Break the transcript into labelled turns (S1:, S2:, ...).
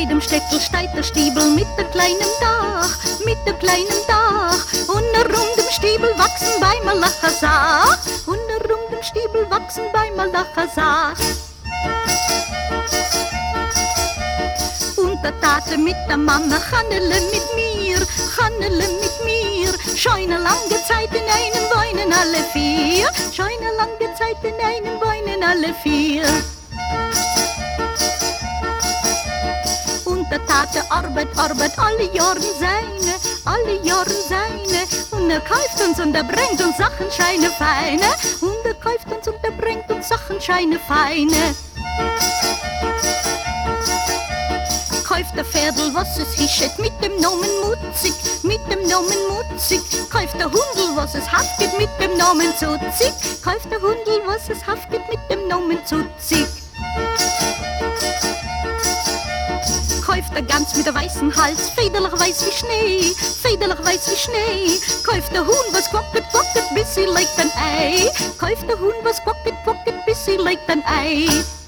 S1: jedem Steckel steht der Stiebel mit der kleinen Dach, mit der kleinen Dach. Und rund dem Stiebel wachsen bei Malachasach, und rund dem Stiebel wachsen bei Malachasach. Und der Tate mit der Mama, Hannele mit mir, Hannele mit mir. Schon eine lange Zeit in einem weinen alle vier, schon eine lange Zeit in einem weinen alle vier. Und der Tate arbeit alle Jahren seine, alle Jahren seine. Und kauft uns und bringt uns Sachen scheine feine, und kauft uns und bringt uns Sachen scheine feine. Kauft der Pferdl, was es hischet, mit dem Namen Mutzig, mit dem Namen Mutzig. Kauft der Hundel, was es haftet, mit dem Namen Zuzig. Kauft der Hundel, was es haftet, mit dem Namen Zuzig. Kauft der Gans mit der weißen Hals, federlich weiß wie Schnee, federlich weiß wie Schnee. Kauft der Huhn, was quacket, quacket, bis sie legt ein Ei. Kauft der Huhn, was quacket, quacket, bis sie legt ein Ei.